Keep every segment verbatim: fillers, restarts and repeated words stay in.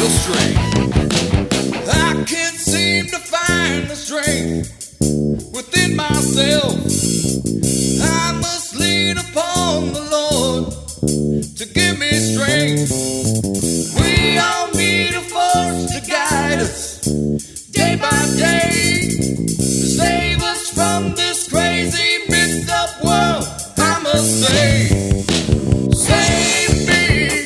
strength. I can't seem to find the strength within myself. I must lean upon the Lord to give me strength. We all need a force to guide us day by day, to save us from this crazy mixed up world. I must say, save me,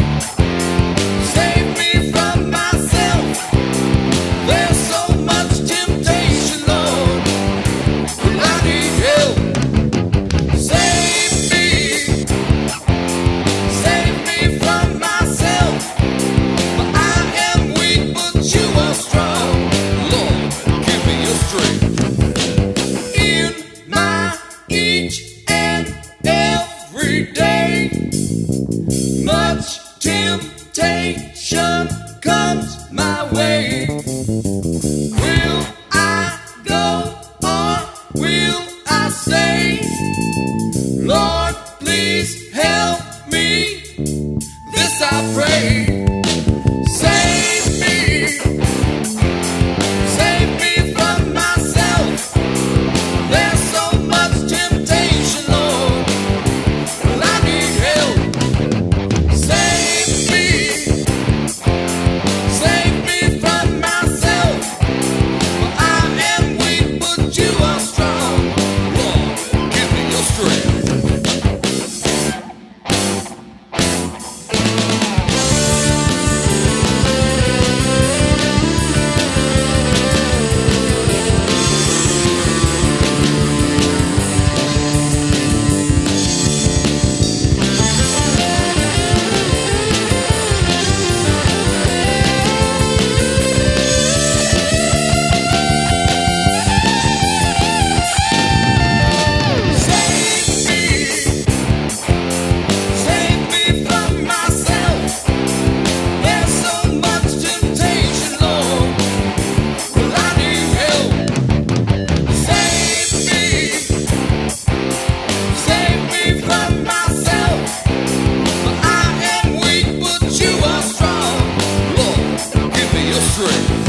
save me from myself. There's so much temptation, Lord, and I need help. Save me, save me from myself. For I am weak, but you are strong. Lord, give me your strength. In my each and every day, much temptation comes my way. Will I go or will I stay? Lord, please help me. This I pray. Save me, save me from myself. There's so much temptation, Lord, and I need help. Save me, save me from myself. For I am weak, but you are strong. Lord, give me your strength. Strength.